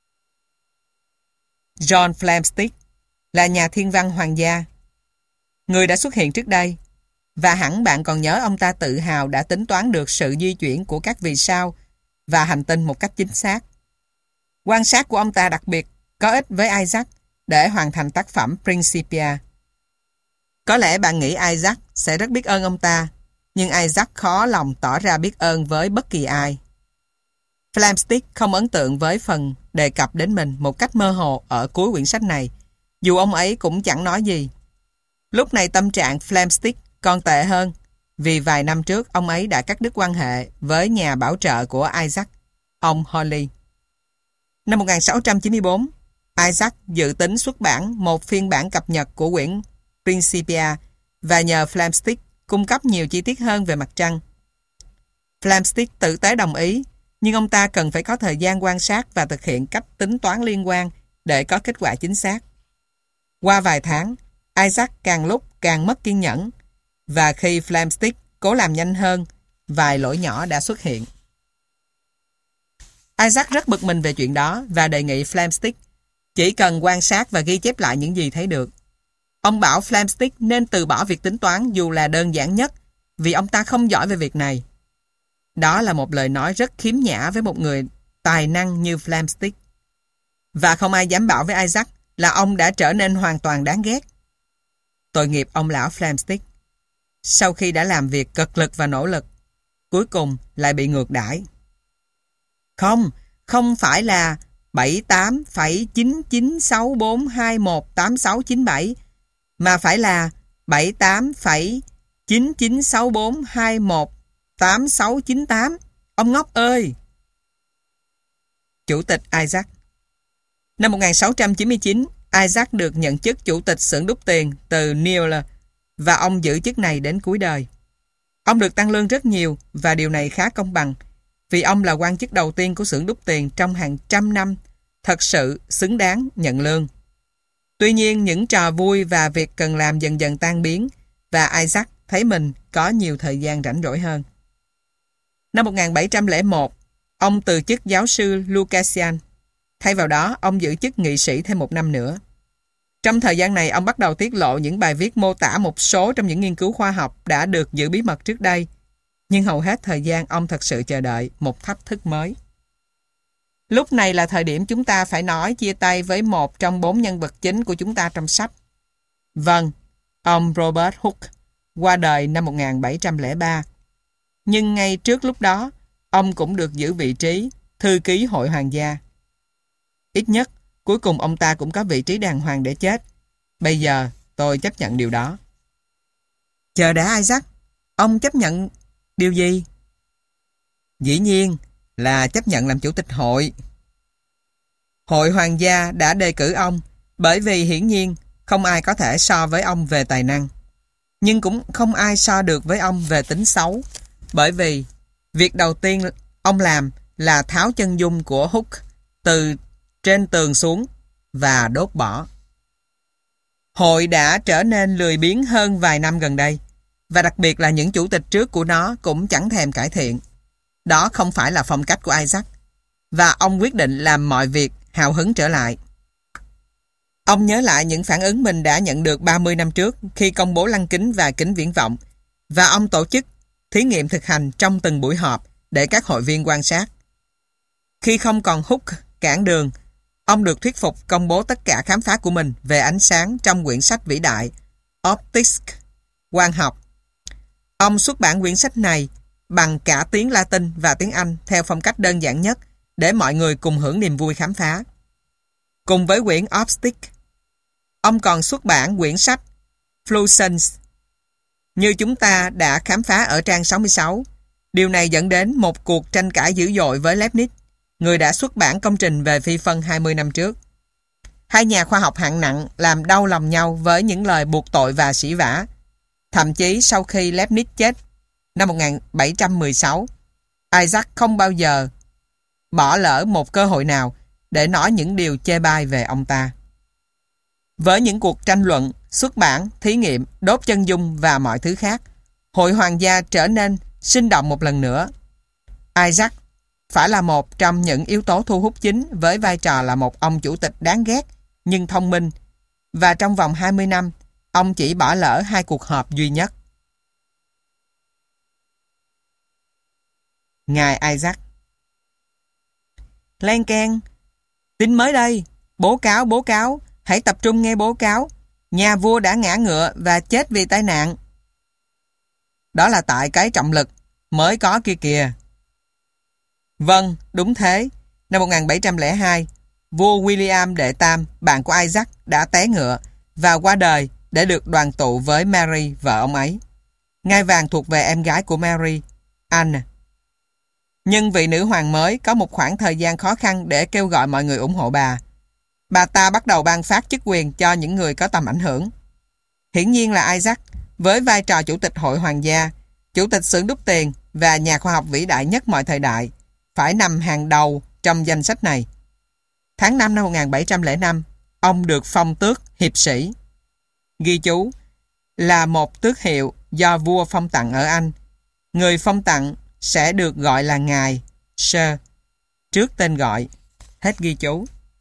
John Flamsteed là nhà thiên văn hoàng gia, người đã xuất hiện trước đây, và hẳn bạn còn nhớ ông ta tự hào đã tính toán được sự di chuyển của các vì sao và hành tinh một cách chính xác. Quan sát của ông ta đặc biệt có ích với Isaac để hoàn thành tác phẩm Principia. Có lẽ bạn nghĩ Isaac sẽ rất biết ơn ông ta, nhưng Isaac khó lòng tỏ ra biết ơn với bất kỳ ai. Flamsteed không ấn tượng với phần đề cập đến mình một cách mơ hồ ở cuối quyển sách này, dù ông ấy cũng chẳng nói gì. Lúc này tâm trạng Flamsteed còn tệ hơn, vì vài năm trước ông ấy đã cắt đứt quan hệ với nhà bảo trợ của Isaac, ông Hawley. Năm một nghìn sáu trăm chín mươi tư, Isaac dự tính xuất bản một phiên bản cập nhật của quyển Principia và nhờ Flamsteed cung cấp nhiều chi tiết hơn về mặt trăng. Flamsteed tử tế đồng ý, nhưng ông ta cần phải có thời gian quan sát và thực hiện cách tính toán liên quan để có kết quả chính xác. Qua vài tháng, Isaac càng lúc càng mất kiên nhẫn, và khi Flamsteed cố làm nhanh hơn, vài lỗi nhỏ đã xuất hiện. Isaac rất bực mình về chuyện đó và đề nghị Flamsteed chỉ cần quan sát và ghi chép lại những gì thấy được. Ông bảo Flamsteed nên từ bỏ việc tính toán dù là đơn giản nhất, vì ông ta không giỏi về việc này. Đó là một lời nói rất khiếm nhã với một người tài năng như Flamsteed. Và không ai dám bảo với Isaac là ông đã trở nên hoàn toàn đáng ghét. Tội nghiệp ông lão Flamsteed. Sau khi đã làm việc cực lực và nỗ lực, cuối cùng lại bị ngược đãi. Không, không phải là bảy tám phẩy chín chín sáu bốn hai một tám sáu chín bảy, mà phải là bảy tám phẩy chín chín sáu bốn hai một tám sáu chín tám. Ông ngốc ơi! Chủ tịch Isaac. Năm một nghìn sáu trăm chín mươi chín, Isaac được nhận chức chủ tịch xưởng đúc tiền từ Newell, và ông giữ chức này đến cuối đời. Ông được tăng lương rất nhiều, và điều này khá công bằng, vì ông là quan chức đầu tiên của xưởng đúc tiền trong hàng trăm năm, thật sự xứng đáng nhận lương. Tuy nhiên, những trò vui và việc cần làm dần dần tan biến, và Isaac thấy mình có nhiều thời gian rảnh rỗi hơn. Năm một nghìn bảy trăm lẻ một, ông từ chức giáo sư Lucasian. Thay vào đó, ông giữ chức nghị sĩ thêm một năm nữa. Trong thời gian này, ông bắt đầu tiết lộ những bài viết mô tả một số trong những nghiên cứu khoa học đã được giữ bí mật trước đây. Nhưng hầu hết thời gian, ông thật sự chờ đợi một thách thức mới. Lúc này là thời điểm chúng ta phải nói chia tay với một trong bốn nhân vật chính của chúng ta trong sách. Vâng, ông Robert Hooke qua đời năm một nghìn bảy trăm lẻ ba. Nhưng ngay trước lúc đó, ông cũng được giữ vị trí thư ký hội hoàng gia. Ít nhất, cuối cùng ông ta cũng có vị trí đàng hoàng để chết. Bây giờ, tôi chấp nhận điều đó. Chờ đã Isaac, ông chấp nhận điều gì? Dĩ nhiên là chấp nhận làm chủ tịch hội. Hội hoàng gia đã đề cử ông bởi vì hiển nhiên không ai có thể so với ông về tài năng. Nhưng cũng không ai so được với ông về tính xấu, bởi vì việc đầu tiên ông làm là tháo chân dung của Hooke từ trên tường xuống và đốt bỏ. Hội đã trở nên lười biếng hơn vài năm gần đây, và đặc biệt là những chủ tịch trước của nó cũng chẳng thèm cải thiện. Đó không phải là phong cách của Isaac, và ông quyết định làm mọi việc hào hứng trở lại. Ông nhớ lại những phản ứng mình đã nhận được ba mươi năm trước khi công bố lăng kính và kính viễn vọng, và ông tổ chức thí nghiệm thực hành trong từng buổi họp để các hội viên quan sát. Khi không còn Hooke cản đường, ông được thuyết phục công bố tất cả khám phá của mình về ánh sáng trong quyển sách vĩ đại Optics, quang học. Ông xuất bản quyển sách này bằng cả tiếng Latin và tiếng Anh theo phong cách đơn giản nhất để mọi người cùng hưởng niềm vui khám phá. Cùng với quyển Optics, ông còn xuất bản quyển sách Fluorescence. Như chúng ta đã khám phá ở trang sáu mươi sáu, điều này dẫn đến một cuộc tranh cãi dữ dội với Leibniz, người đã xuất bản công trình về phi phân hai mươi năm trước. Hai nhà khoa học hạng nặng làm đau lòng nhau với những lời buộc tội và sỉ vả. Thậm chí sau khi Leibniz chết năm một nghìn bảy trăm mười sáu, Isaac không bao giờ bỏ lỡ một cơ hội nào để nói những điều chê bai về ông ta. Với những cuộc tranh luận, xuất bản, thí nghiệm, đốt chân dung và mọi thứ khác, Hội Hoàng gia trở nên sinh động một lần nữa. Isaac phải là một trong những yếu tố thu hút chính với vai trò là một ông chủ tịch đáng ghét nhưng thông minh, và trong vòng hai mươi năm, ông chỉ bỏ lỡ hai cuộc họp duy nhất. Ngài Isaac. Len keng. Tin mới đây. Bố cáo, bố cáo. Hãy tập trung nghe bố cáo. Nhà vua đã ngã ngựa và chết vì tai nạn. Đó là tại cái trọng lực mới có kia kìa. Vâng, đúng thế. Năm một nghìn bảy trăm lẻ hai, vua William đệ tam, bạn của Isaac, đã té ngựa và qua đời để được đoàn tụ với Mary, vợ ông ấy. Ngai vàng thuộc về em gái của Mary, Anne. Nhưng vị nữ hoàng mới có một khoảng thời gian khó khăn để kêu gọi mọi người ủng hộ bà. Bà ta bắt đầu ban phát chức quyền cho những người có tầm ảnh hưởng. Hiển nhiên là Isaac, với vai trò chủ tịch Hội Hoàng gia, chủ tịch xưởng đúc tiền và nhà khoa học vĩ đại nhất mọi thời đại, phải nằm hàng đầu trong danh sách này. Tháng năm năm một nghìn bảy trăm lẻ năm, ông được phong tước hiệp sĩ. Ghi chú là một tước hiệu do vua phong tặng ở Anh. Người phong tặng sẽ được gọi là ngài, Sir, trước tên gọi. Hết ghi chú.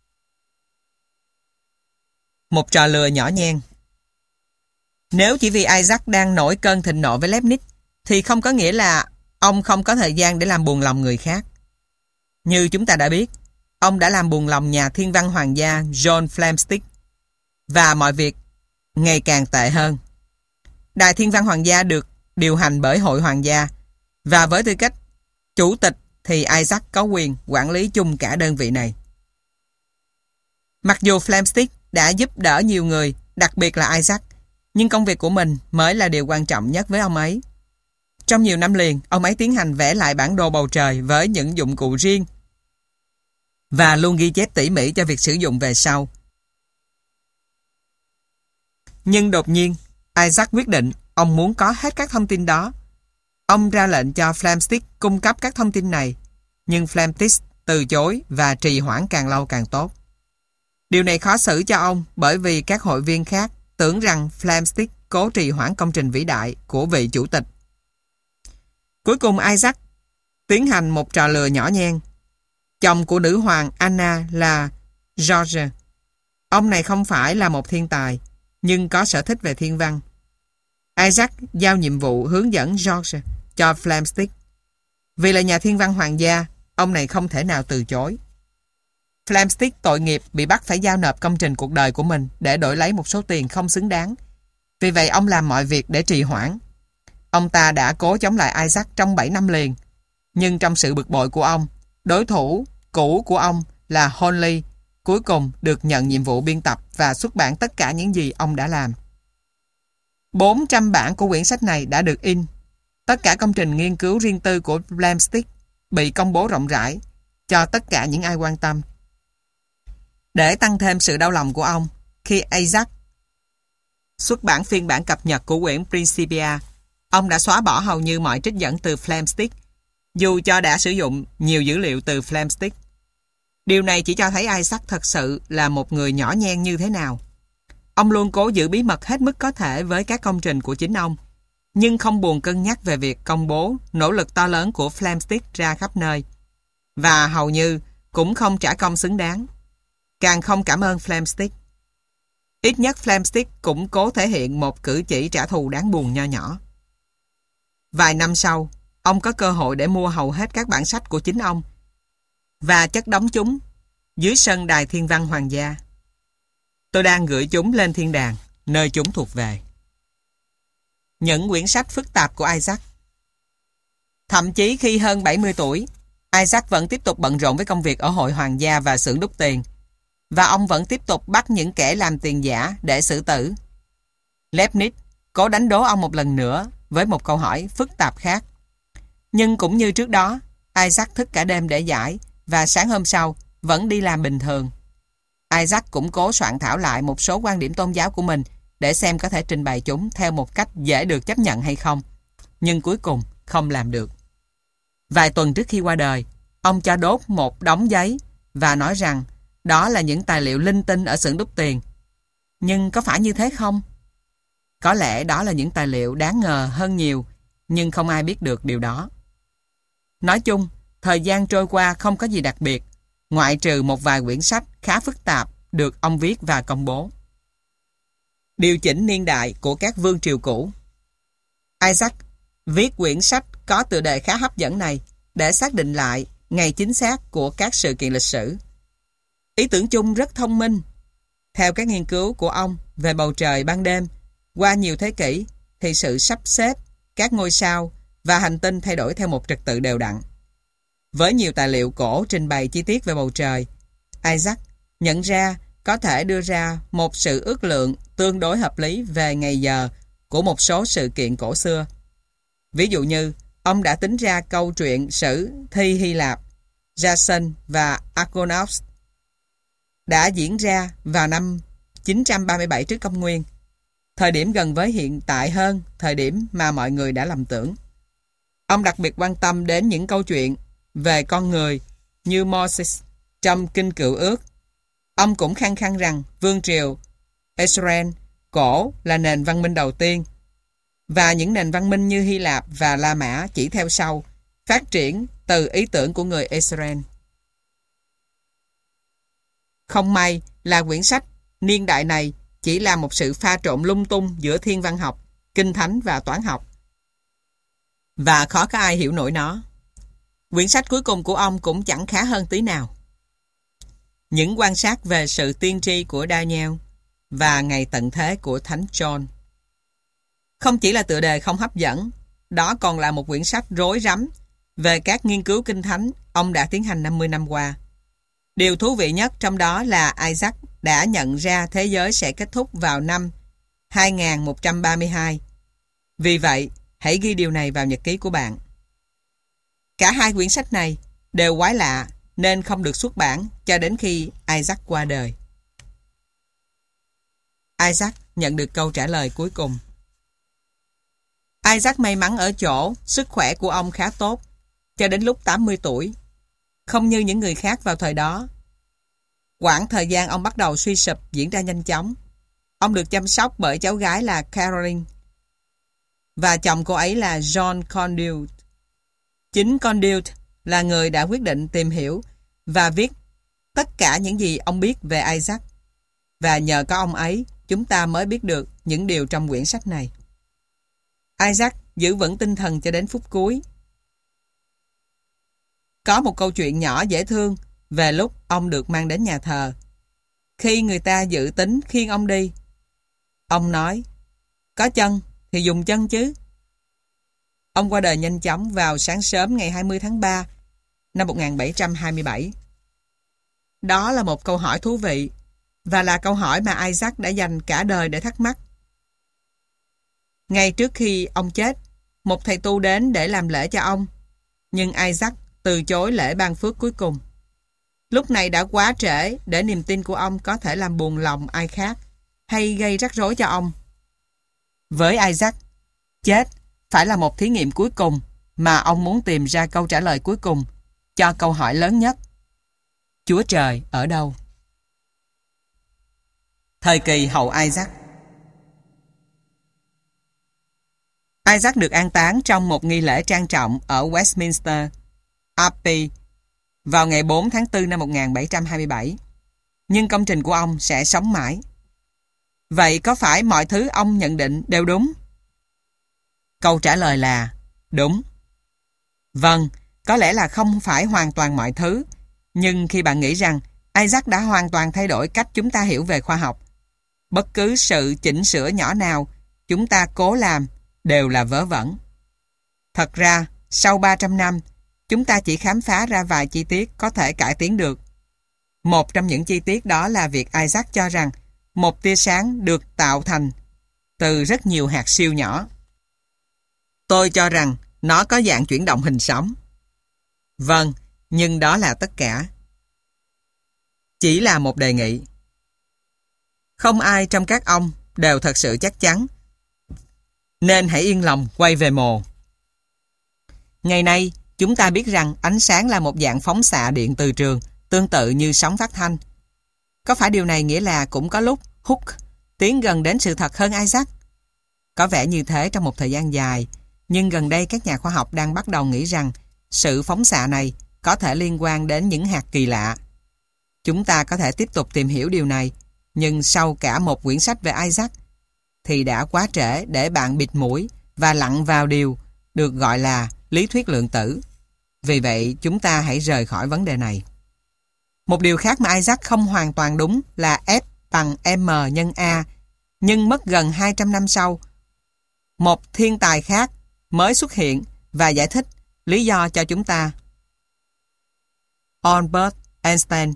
Một trò lừa nhỏ nhen. Nếu chỉ vì Isaac đang nổi cơn thịnh nộ với Leibniz, thì không có nghĩa là ông không có thời gian để làm buồn lòng người khác. Như chúng ta đã biết, ông đã làm buồn lòng nhà thiên văn hoàng gia John Flamsteed, và mọi việc ngày càng tệ hơn. Đài Thiên văn Hoàng gia được điều hành bởi Hội Hoàng gia, và với tư cách chủ tịch thì Isaac có quyền quản lý chung cả đơn vị này. Mặc dù Flamsteed đã giúp đỡ nhiều người, đặc biệt là Isaac, nhưng công việc của mình mới là điều quan trọng nhất với ông ấy. Trong nhiều năm liền, ông ấy tiến hành vẽ lại bản đồ bầu trời với những dụng cụ riêng và luôn ghi chép tỉ mỉ cho việc sử dụng về sau. Nhưng đột nhiên, Isaac quyết định ông muốn có hết các thông tin đó. Ông ra lệnh cho Flamsteed cung cấp các thông tin này, nhưng Flamsteed từ chối và trì hoãn càng lâu càng tốt. Điều này khó xử cho ông bởi vì các hội viên khác tưởng rằng Flamsteed cố trì hoãn công trình vĩ đại của vị chủ tịch. Cuối cùng Isaac tiến hành một trò lừa nhỏ nhen. Chồng của nữ hoàng Anna là George. Ông này không phải là một thiên tài, nhưng có sở thích về thiên văn. Isaac giao nhiệm vụ hướng dẫn George cho Flamsteed. Vì là nhà thiên văn hoàng gia, ông này không thể nào từ chối. Flamsteed tội nghiệp bị bắt phải giao nộp công trình cuộc đời của mình để đổi lấy một số tiền không xứng đáng. Vì vậy ông làm mọi việc để trì hoãn. Ông ta đã cố chống lại Isaac trong bảy năm liền. Nhưng trong sự bực bội của ông, đối thủ cũ của ông là Honley cuối cùng được nhận nhiệm vụ biên tập và xuất bản tất cả những gì ông đã làm. bốn trăm bản của quyển sách này đã được in. Tất cả công trình nghiên cứu riêng tư của Flamsteed bị công bố rộng rãi cho tất cả những ai quan tâm. Để tăng thêm sự đau lòng của ông, khi Isaac xuất bản phiên bản cập nhật của quyển Principia, ông đã xóa bỏ hầu như mọi trích dẫn từ Flamsteed, dù cho đã sử dụng nhiều dữ liệu từ Flamsteed. Điều này chỉ cho thấy Isaac thật sự là một người nhỏ nhen như thế nào. Ông luôn cố giữ bí mật hết mức có thể với các công trình của chính ông, nhưng không buồn cân nhắc về việc công bố nỗ lực to lớn của Flamsteed ra khắp nơi, và hầu như cũng không trả công xứng đáng. Càng không cảm ơn Flamsteed. Ít nhất Flamsteed cũng cố thể hiện một cử chỉ trả thù đáng buồn nho nhỏ. Vài năm sau, ông có cơ hội để mua hầu hết các bản sách của chính ông và chất đóng chúng dưới sân đài thiên văn hoàng gia. Tôi đang gửi chúng lên thiên đàng, nơi chúng thuộc về. Những quyển sách phức tạp của Isaac. Thậm chí khi hơn bảy mươi tuổi, Isaac vẫn tiếp tục bận rộn với công việc ở hội hoàng gia và xưởng đúc tiền, và ông vẫn tiếp tục bắt những kẻ làm tiền giả để xử tử. Leibniz cố đánh đố ông một lần nữa với một câu hỏi phức tạp khác. Nhưng cũng như trước đó, Isaac thức cả đêm để giải, và sáng hôm sau vẫn đi làm bình thường. Isaac cũng cố soạn thảo lại một số quan điểm tôn giáo của mình để xem có thể trình bày chúng theo một cách dễ được chấp nhận hay không, nhưng cuối cùng không làm được. Vài tuần trước khi qua đời, ông cho đốt một đống giấy và nói rằng đó là những tài liệu linh tinh ở xưởng đúc tiền. Nhưng có phải như thế không? Có lẽ đó là những tài liệu đáng ngờ hơn nhiều, nhưng không ai biết được điều đó. Nói chung, thời gian trôi qua không có gì đặc biệt, ngoại trừ một vài quyển sách khá phức tạp được ông viết và công bố. Điều chỉnh niên đại của các vương triều cũ. Isaac viết quyển sách có tựa đề khá hấp dẫn này để xác định lại ngày chính xác của các sự kiện lịch sử. Ý tưởng chung rất thông minh. Theo các nghiên cứu của ông về bầu trời ban đêm, qua nhiều thế kỷ thì sự sắp xếp các ngôi sao và hành tinh thay đổi theo một trật tự đều đặn. Với nhiều tài liệu cổ trình bày chi tiết về bầu trời, Isaac nhận ra có thể đưa ra một sự ước lượng tương đối hợp lý về ngày giờ của một số sự kiện cổ xưa. Ví dụ như, ông đã tính ra câu chuyện sử thi Hy Lạp, Jason và Argonauts đã diễn ra vào năm chín trăm ba mươi bảy trước công nguyên, thời điểm gần với hiện tại hơn thời điểm mà mọi người đã lầm tưởng. Ông đặc biệt quan tâm đến những câu chuyện về con người như Moses trong Kinh Cựu Ước. Ông cũng khăng khăng rằng vương triều Israel cổ là nền văn minh đầu tiên, và những nền văn minh như Hy Lạp và La Mã chỉ theo sau, phát triển từ ý tưởng của người Israel. Không may là quyển sách niên đại này chỉ là một sự pha trộn lung tung giữa thiên văn học, kinh thánh và toán học, và khó có ai hiểu nổi nó. Quyển sách cuối cùng của ông cũng chẳng khá hơn tí nào. Những quan sát về sự tiên tri của Daniel và ngày tận thế của Thánh John. Không chỉ là tựa đề không hấp dẫn, đó còn là một quyển sách rối rắm về các nghiên cứu kinh thánh ông đã tiến hành năm mươi năm qua. Điều thú vị nhất trong đó là Isaac đã nhận ra thế giới sẽ kết thúc vào năm hai nghìn một trăm ba mươi hai. Vì vậy, hãy ghi điều này vào nhật ký của bạn. Cả hai quyển sách này đều quái lạ nên không được xuất bản cho đến khi Isaac qua đời. Isaac nhận được câu trả lời cuối cùng. Isaac may mắn ở chỗ sức khỏe của ông khá tốt cho đến lúc tám mươi tuổi. Không như những người khác vào thời đó. Quãng thời gian ông bắt đầu suy sụp diễn ra nhanh chóng. Ông được chăm sóc bởi cháu gái là Caroline và chồng cô ấy là John Conduit. Chính Conduit là người đã quyết định tìm hiểu và viết tất cả những gì ông biết về Isaac. Và nhờ có ông ấy, chúng ta mới biết được những điều trong quyển sách này. Isaac giữ vững tinh thần cho đến phút cuối. Có một câu chuyện nhỏ dễ thương về lúc ông được mang đến nhà thờ. Khi người ta dự tính khiêng ông đi, ông nói, có chân thì dùng chân chứ. Ông qua đời nhanh chóng vào sáng sớm ngày hai mươi tháng ba năm một nghìn bảy trăm hai mươi bảy. Đó là một câu hỏi thú vị và là câu hỏi mà Isaac đã dành cả đời để thắc mắc. Ngay trước khi ông chết, một thầy tu đến để làm lễ cho ông, nhưng Isaac từ chối lễ ban phước cuối cùng. Lúc này đã quá trễ để niềm tin của ông có thể làm buồn lòng ai khác hay gây rắc rối cho ông. Với Isaac, chết phải là một thí nghiệm cuối cùng mà ông muốn tìm ra câu trả lời cuối cùng cho câu hỏi lớn nhất. Chúa Trời ở đâu? Thời kỳ hậu Isaac. Isaac được an táng trong một nghi lễ trang trọng ở Westminster Abbey vào ngày bốn tháng tư năm một nghìn bảy trăm hai mươi bảy. Nhưng công trình của ông sẽ sống mãi. Vậy có phải mọi thứ ông nhận định đều đúng? Câu trả lời là đúng. Vâng, có lẽ là không phải hoàn toàn mọi thứ, nhưng khi bạn nghĩ rằng Isaac đã hoàn toàn thay đổi cách chúng ta hiểu về khoa học, bất cứ sự chỉnh sửa nhỏ nào chúng ta cố làm đều là vớ vẩn. Thật ra, sau ba trăm năm, chúng ta chỉ khám phá ra vài chi tiết có thể cải tiến được. Một trong những chi tiết đó là việc Isaac cho rằng một tia sáng được tạo thành từ rất nhiều hạt siêu nhỏ. Tôi cho rằng nó có dạng chuyển động hình sóng. Vâng, nhưng đó là tất cả. Chỉ là một đề nghị. Không ai trong các ông đều thật sự chắc chắn, nên hãy yên lòng quay về mồ. Ngày nay, chúng ta biết rằng ánh sáng là một dạng phóng xạ điện từ trường, tương tự như sóng phát thanh. Có phải điều này nghĩa là cũng có lúc Hooke tiến gần đến sự thật hơn Isaac? Có vẻ như thế trong một thời gian dài, nhưng gần đây các nhà khoa học đang bắt đầu nghĩ rằng sự phóng xạ này có thể liên quan đến những hạt kỳ lạ. Chúng ta có thể tiếp tục tìm hiểu điều này, nhưng sau cả một quyển sách về Isaac thì đã quá trễ để bạn bịt mũi và lặn vào điều được gọi là lý thuyết lượng tử. Vì vậy, chúng ta hãy rời khỏi vấn đề này. Một điều khác mà Isaac không hoàn toàn đúng là F bằng M nhân A, nhưng mất gần hai trăm năm sau, một thiên tài khác mới xuất hiện và giải thích lý do cho chúng ta. Albert Einstein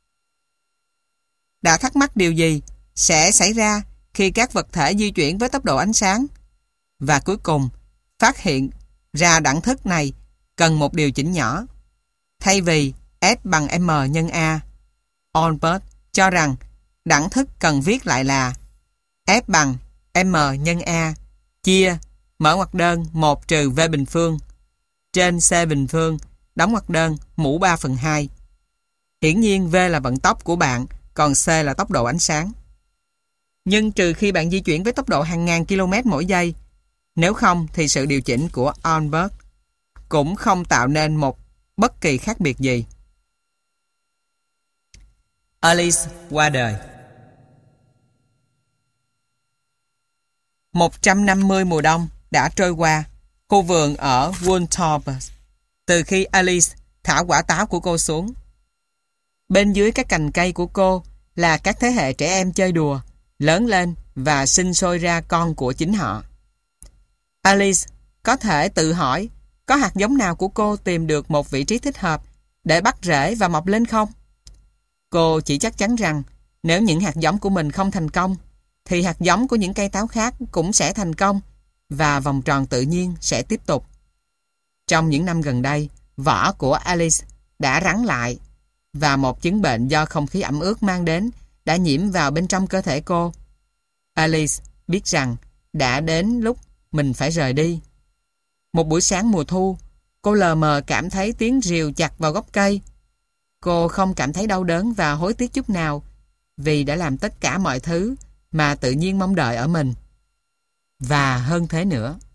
đã thắc mắc điều gì sẽ xảy ra khi các vật thể di chuyển với tốc độ ánh sáng, và cuối cùng phát hiện ra đẳng thức này cần một điều chỉnh nhỏ. Thay vì S bằng M nhân A, Albert cho rằng đẳng thức cần viết lại là F bằng M nhân A chia mở ngoặc đơn một trừ V bình phương trên C bình phương đóng ngoặc đơn mũ ba phần hai. Hiển nhiên V là vận tốc của bạn, còn C là tốc độ ánh sáng. Nhưng trừ khi bạn di chuyển với tốc độ hàng ngàn km mỗi giây, nếu không thì sự điều chỉnh của Albert cũng không tạo nên một bất kỳ khác biệt gì. Alice qua đời. một trăm năm mươi mùa đông đã trôi qua khu vườn ở Wooltorp từ khi Alice thả quả táo của cô xuống. Bên dưới các cành cây của cô là các thế hệ trẻ em chơi đùa, lớn lên và sinh sôi ra con của chính họ. Alice có thể tự hỏi có hạt giống nào của cô tìm được một vị trí thích hợp để bắt rễ và mọc lên không? Cô chỉ chắc chắn rằng nếu những hạt giống của mình không thành công, thì hạt giống của những cây táo khác cũng sẽ thành công và vòng tròn tự nhiên sẽ tiếp tục. Trong những năm gần đây, vỏ của Alice đã rắn lại và một chứng bệnh do không khí ẩm ướt mang đến đã nhiễm vào bên trong cơ thể cô. Alice biết rằng đã đến lúc mình phải rời đi. Một buổi sáng mùa thu, cô lờ mờ cảm thấy tiếng rìu chặt vào gốc cây. Cô không cảm thấy đau đớn và hối tiếc chút nào vì đã làm tất cả mọi thứ mà tự nhiên mong đợi ở mình. Và hơn thế nữa,